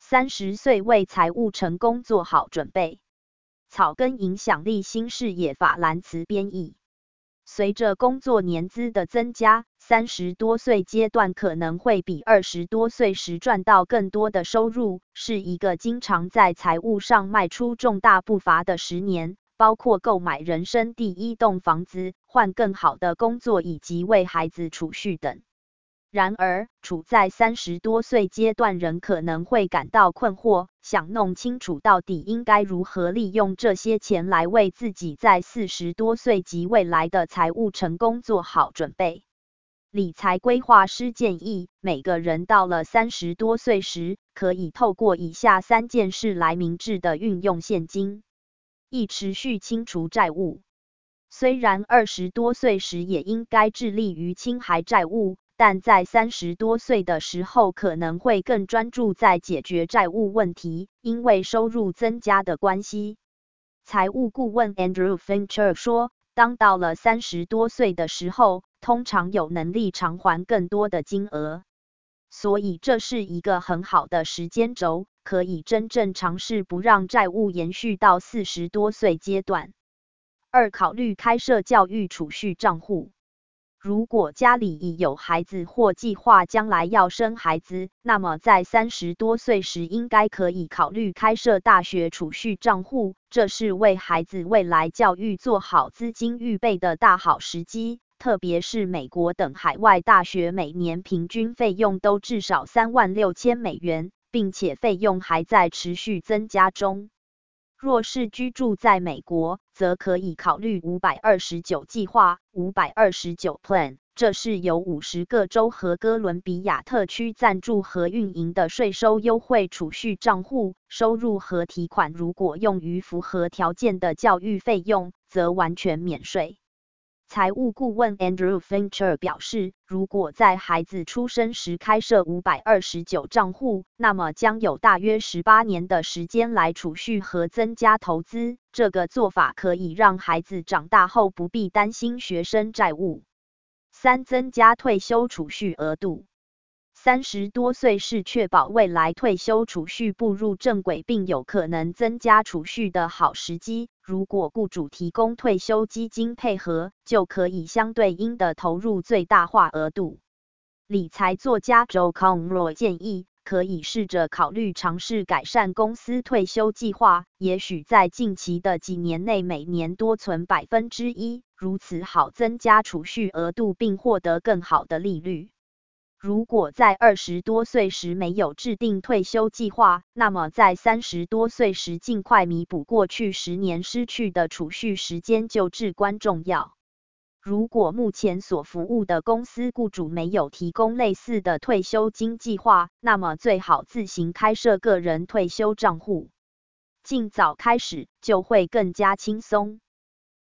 30岁为财务成功做好准备。草根影响力新视野法兰茨编译。随着工作年资的增加，30多岁阶段可能会比20多岁时赚到更多的收入，是一个经常在财务上迈出重大步伐的10年，包括购买人生第一栋房子、换更好的工作以及为孩子储蓄等。然而，处在30多岁阶段人可能会感到困惑，想弄清楚到底应该如何利用这些钱来为自己在40多岁及未来的财务成功做好准备。理财规划师建议，每个人到了30多岁时，可以透过以下3件事来明智地运用现金。1、持续清除债务。虽然20多岁时也应该致力于清还债务，但在30多岁的时候可能会更专注在解决债务问题，因为收入增加的关系。财务顾问 Andrew Fincher 说，当到了30多岁的时候，通常有能力偿还更多的金额。所以这是一个很好的时间轴，可以真正尝试不让债务延续到40多岁阶段。2、考虑开设教育储蓄账户。如果家里已有孩子或计划将来要生孩子，那么在30多岁时应该可以考虑开设大学储蓄账户，这是为孩子未来教育做好资金预备的大好时机，特别是美国等海外大学每年平均费用都至少36000美元，并且费用还在持续增加中。若是居住在美国，则可以考虑529计划 529 Plan， 这是由50个州和哥伦比亚特区赞助和运营的税收优惠储蓄账户，收入和提款如果用于符合条件的教育费用，则完全免税。财务顾问 Andrew Fincher 表示，如果在孩子出生时开设529账户，那么将有大约18年的时间来储蓄和增加投资。这个做法可以让孩子长大后不必担心学生债务。3、增加退休储蓄额度。30多岁是确保未来退休储蓄步入正轨并有可能增加储蓄的好时机。如果雇主提供退休基金配合，就可以相对应的投入最大化额度。理财作家 Joe Conroy 建议，可以试着考虑尝试改善公司退休计划，也许在近期的几年内每年多存1%，如此好增加储蓄额度并获得更好的利率。如果在20多岁时没有制定退休计划，那么在30多岁时尽快弥补过去10年失去的储蓄时间就至关重要。如果目前所服务的公司雇主没有提供类似的退休金计划，那么最好自行开设个人退休账户。尽早开始就会更加轻松。